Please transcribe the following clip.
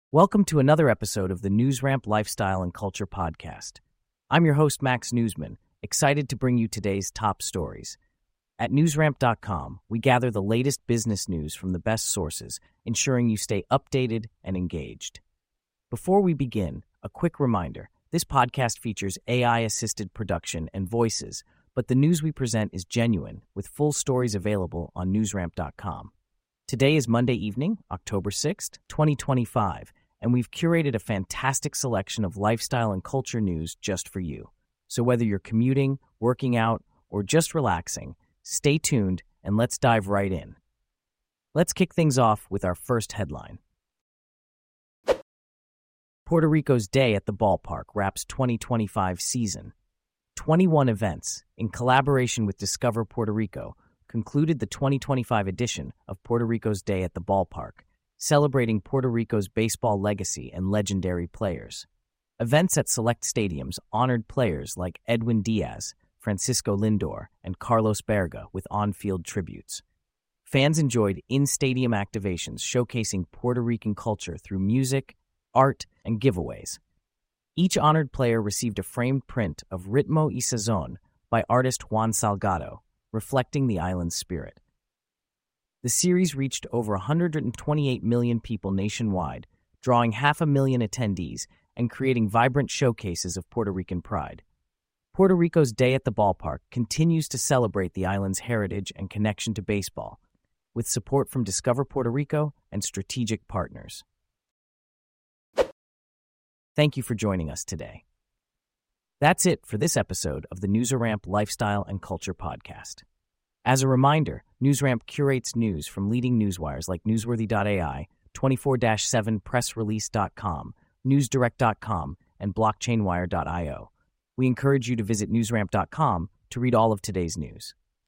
Welcome to another episode of the NewsRamp Lifestyle and Culture Podcast. I'm your host, Max Newsman, excited to bring you today's top stories. At newsramp.com, we gather the latest business news from the best sources, ensuring you stay updated and engaged. Before we begin, a quick reminder, this podcast features AI-assisted production and voices, but the news we present is genuine, with full stories available on newsramp.com. Today is Monday evening, October 6th, 2025, and we've curated a fantastic selection of lifestyle and culture news just for you. So whether you're commuting, working out, or just relaxing, stay tuned and let's dive right in. Let's kick things off with our first headline. Puerto Rico's Day at the Ballpark wraps 2025 season. 21 events, in collaboration with Discover Puerto Rico, concluded the 2025 edition of Puerto Rico's Day at the Ballpark, celebrating Puerto Rico's baseball legacy and legendary players. Events at select stadiums honored players like Edwin Diaz, Francisco Lindor, and Carlos Berga with on-field tributes. Fans enjoyed in-stadium activations showcasing Puerto Rican culture through music, art, and giveaways. Each honored player received a framed print of Ritmo y Sazon by artist Juan Salgado, reflecting the island's spirit. The series reached over 128 million people nationwide, drawing 500,000 attendees and creating vibrant showcases of Puerto Rican pride. Puerto Rico's Day at the Ballpark continues to celebrate the island's heritage and connection to baseball, with support from Discover Puerto Rico and strategic partners. Thank you for joining us today. That's it for this episode of the NewsRamp Lifestyle and Culture Podcast. As a reminder, NewsRamp curates news from leading newswires like Newsworthy.ai, 24/7pressrelease.com, NewsDirect.com, and BlockchainWire.io. We encourage you to visit NewsRamp.com to read all of today's news.